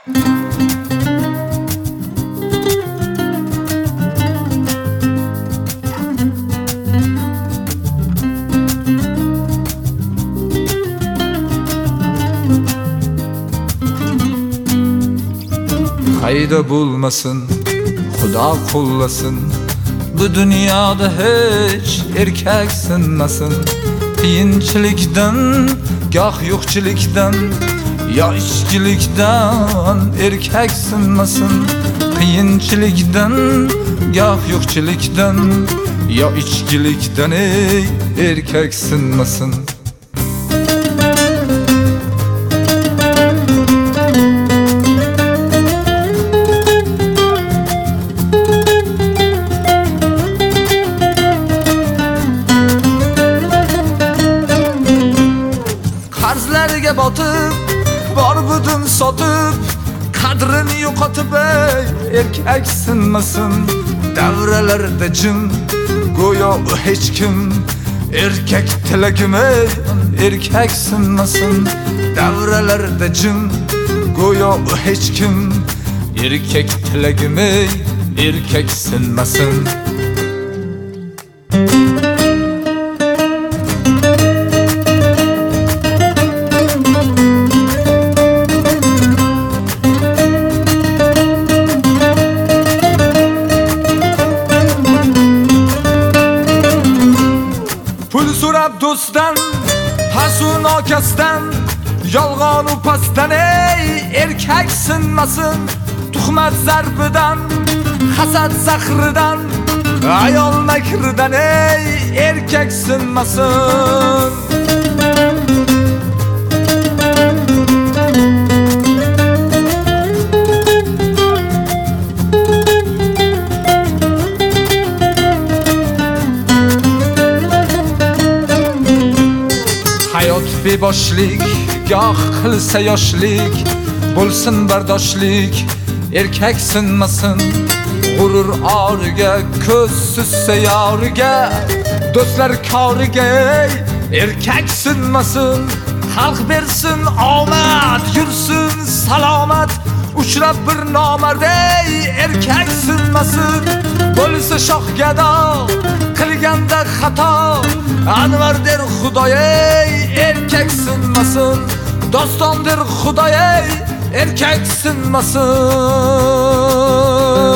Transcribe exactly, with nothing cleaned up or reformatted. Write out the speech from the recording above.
Hayda bulmasın, Xudo qo'llasin. Bu dunyoda hech erkak sinmasin. Qiyinchilikdan, goh yo'qchilikdan, yo ichkilikdan erkak sinmasin. Qiyinchilikdan, goh yo'qchilikdan, yo ichkilikdan ey erkak sinmasin. Qarzlarga botib, bor budun sotib, qadrini yo'qotib ey erkak sinmasin. Davralarda jim, go'yo hech kim, erkak tilagim ey erkak sinmasin. Davralarda jim, go'yo hech kim, erkak tilagim ey erkak sinmasin. Pul so'rab do'stdan, hasun okasdan, yolg'on u pastdan ey erkak sinmasin. Tuhmat zarbidan, hasad zahridan, ayol makridan ey erkak sinmasin. Hayot beboshlik, goh qilsa yoshlik, bo'lsin bardoshlik, erkak sinmasin. G'urur origa, ko'z sussa yoriga, do'stlar koriga ey erkak sinmasin. Xalq bersin omad, yursin salomat, uchrab bir nomard ey erkak sinmasin. Bo'lsa shoh gado, qilganda xato, Anvar der Xudoy ey erkak sinmasin. Doston der Xudoy ey erkak sinmasin.